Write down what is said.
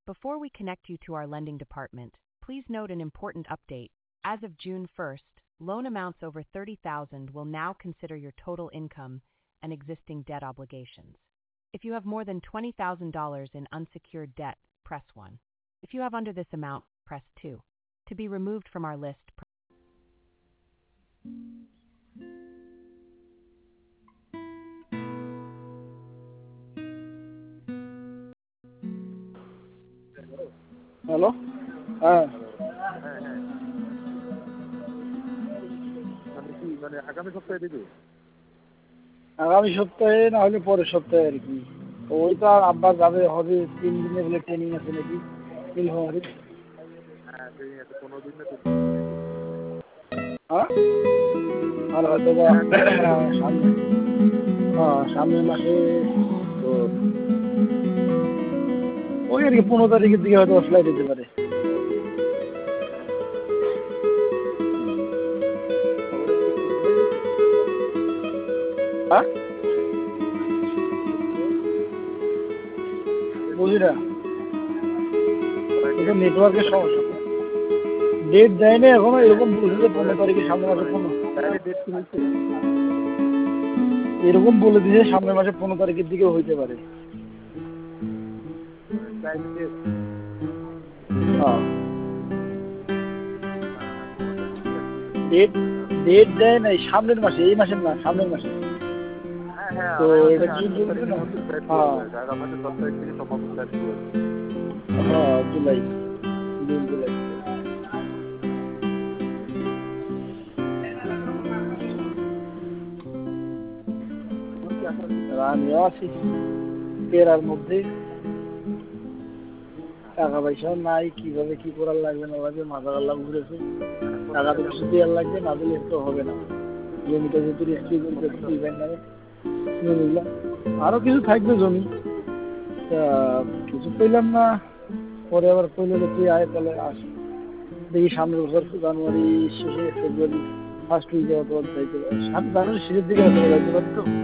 Before we connect you to our lending department, please note an important update. As of June 1st, loan amounts over $30,000 will now consider your total income and existing debt obligations. If you have more than $20,000 in unsecured debt, press 1. If you have under this amount, press 2. To be removed from our list, hello, হ্যাঁ হ্যাঁ হ্যাঁ মানে আগামী সপ্তাহে দেবে? আগামী সপ্তাহে না হলে পরের সপ্তাহে আর কি। তো ওই তো আর আব্বা যাবে হবে 3 দিনের বলে ট্রেনিং আছে নাকি নীলফামারী। হ্যাঁ ট্রেনিং আছে 15 দিন না 20 হ্যাঁ আর হয়তো বা সামনের মাসে তো ওই আর কি 15 তারিখের দিকে হয়তো ফ্লাইট দিতে পারে। হ্যাঁ বুঝি না, এটা নেটওয়ার্কের সমস্যা। ডেট দেয় না এখনো, এরকম বলছে যে 15 তারিখে সামনের মাসে 15 ডেট কি হয়েছে? এরকম বলে দিয়েছে সামনের মাসে 15 তারিখের দিকেও হইতে পারে। ডেট দেয় নাই সামনের মাসে, এই মাসের না, সামনের মাসে। তো এটা কি বলছে না, হ্যাঁ জুলাই, জুন জুলাই। আমিও আছি তেরার মধ্যে, টাকা পয়সা নাই, কিভাবে কি করার লাগবে না লাগবে মাথা গাল্লা ঘুরেছে। টাকা তো কিছু দেওয়ার লাগবে, না দিলে তো হবে না। জমিটা যেহেতু রেজিস্ট্রি করতে দিবেন না, জমিগুলা আরো কিছু থাকবে জমি, তা কিছু পেলাম না। পরে আবার কইলে তুই আয়, তাহলে আস দেখি সামনের বছর জানুয়ারি শেষে ফেব্রুয়ারি ফার্স্ট উইকে অথবা জানুয়ারি শেষের দিকে আসতে পারতো।